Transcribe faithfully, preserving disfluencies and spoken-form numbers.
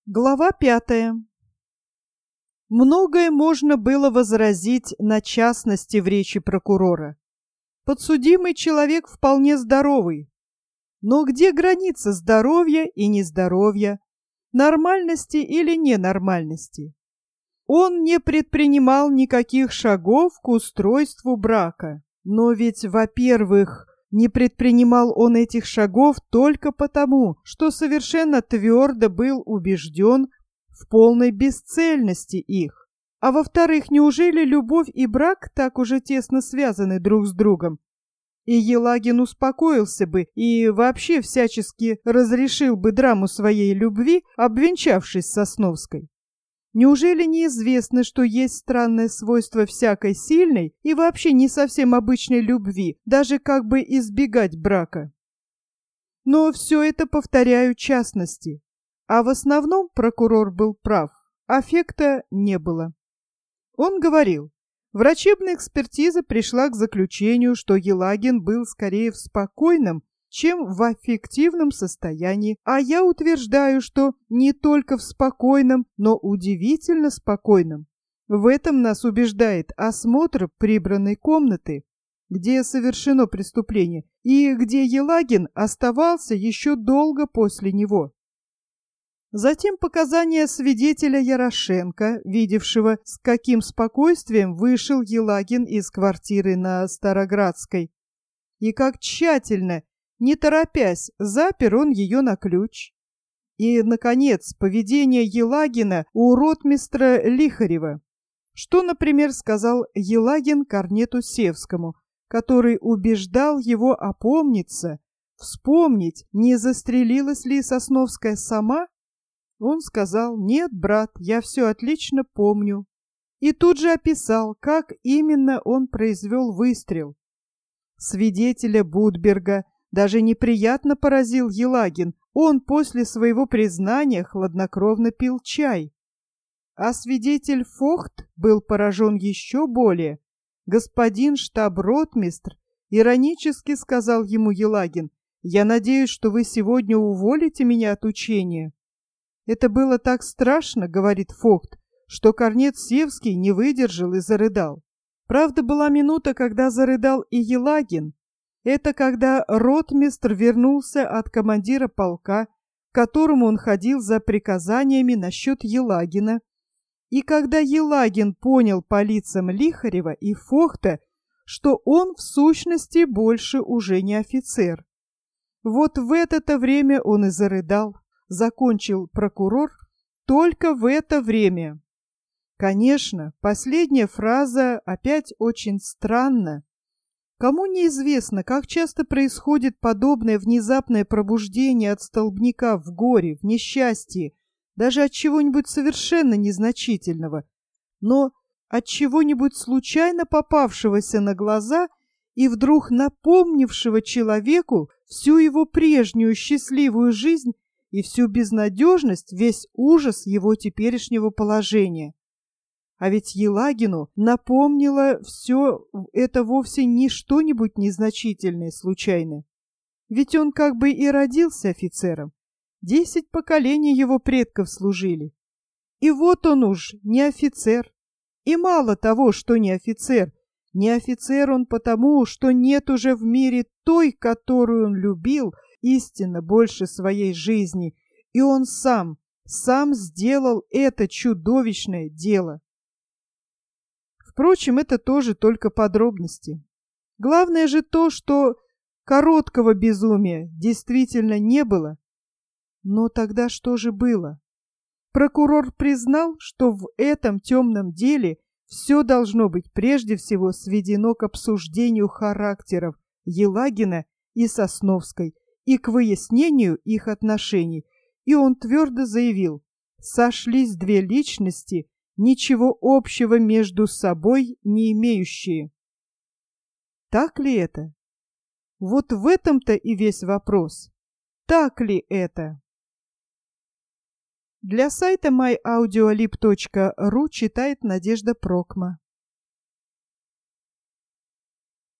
Глава пятая. Многое можно было возразить на частности в речи прокурора. Подсудимый человек вполне здоровый. Но где граница здоровья и нездоровья, нормальности или ненормальности? Он не предпринимал никаких шагов к устройству брака. Но ведь, во-первых, не предпринимал он этих шагов только потому, что совершенно твердо был убежден в полной бесцельности их. А во-вторых, неужели любовь и брак так уже тесно связаны друг с другом? И Елагин успокоился бы и вообще всячески разрешил бы драму своей любви, обвенчавшись с Сосновской. Неужели неизвестно, что есть странное свойство всякой сильной и вообще не совсем обычной любви, даже как бы избегать брака? Но все это, повторяю, частности. А в основном прокурор был прав, аффекта не было. Он говорил, врачебная экспертиза пришла к заключению, что Елагин был скорее в спокойном, чем в аффективном состоянии, а я утверждаю, что не только в спокойном, но удивительно спокойном. В этом нас убеждает осмотр прибранной комнаты, где совершено преступление, и где Елагин оставался еще долго после него. Затем показания свидетеля Ярошенко, видевшего, с каким спокойствием вышел Елагин из квартиры на Староградской, и как тщательно, не торопясь, запер он ее на ключ. И, наконец, поведение Елагина у ротмистра Лихарева. Что, например, сказал Елагин корнету Севскому, который убеждал его опомниться, вспомнить, не застрелилась ли Сосновская сама? Он сказал: «Нет, брат, я все отлично помню». И тут же описал, как именно он произвел выстрел. Свидетеля Будберга даже неприятно поразил Елагин. Он после своего признания хладнокровно пил чай. А свидетель Фохт был поражен еще более. Господин штаб-ротмистр иронически сказал ему Елагин: «Я надеюсь, что вы сегодня уволите меня от учения». «Это было так страшно, — говорит Фохт, — что корнет Севский не выдержал и зарыдал». Правда, была минута, когда зарыдал и Елагин. Это когда ротмистр вернулся от командира полка, к которому он ходил за приказаниями насчет Елагина, и когда Елагин понял по лицам Лихарева и Фохта, что он в сущности больше уже не офицер. Вот в это-то время он и зарыдал, закончил прокурор, только в это время. Конечно, последняя фраза опять очень странна. Кому неизвестно, как часто происходит подобное внезапное пробуждение от столбняка в горе, в несчастье, даже от чего-нибудь совершенно незначительного, но от чего-нибудь случайно попавшегося на глаза и вдруг напомнившего человеку всю его прежнюю счастливую жизнь и всю безнадежность, весь ужас его теперешнего положения. А ведь Елагину напомнило все это вовсе не что-нибудь незначительное, случайное. Ведь он как бы и родился офицером. Десять поколений его предков служили. И вот он уж не офицер. И мало того, что не офицер. Не офицер он потому, что нет уже в мире той, которую он любил, истинно больше своей жизни. И он сам, сам сделал это чудовищное дело. Впрочем, это тоже только подробности. Главное же то, что короткого безумия действительно не было. Но тогда что же было? Прокурор признал, что в этом темном деле все должно быть прежде всего сведено к обсуждению характеров Елагина и Сосновской и к выяснению их отношений. И он твердо заявил: сошлись две личности, ничего общего между собой не имеющие. Так ли это? Вот в этом-то и весь вопрос. Так ли это? Для сайта май аудиолиб точка ру читает Надежда Прокма.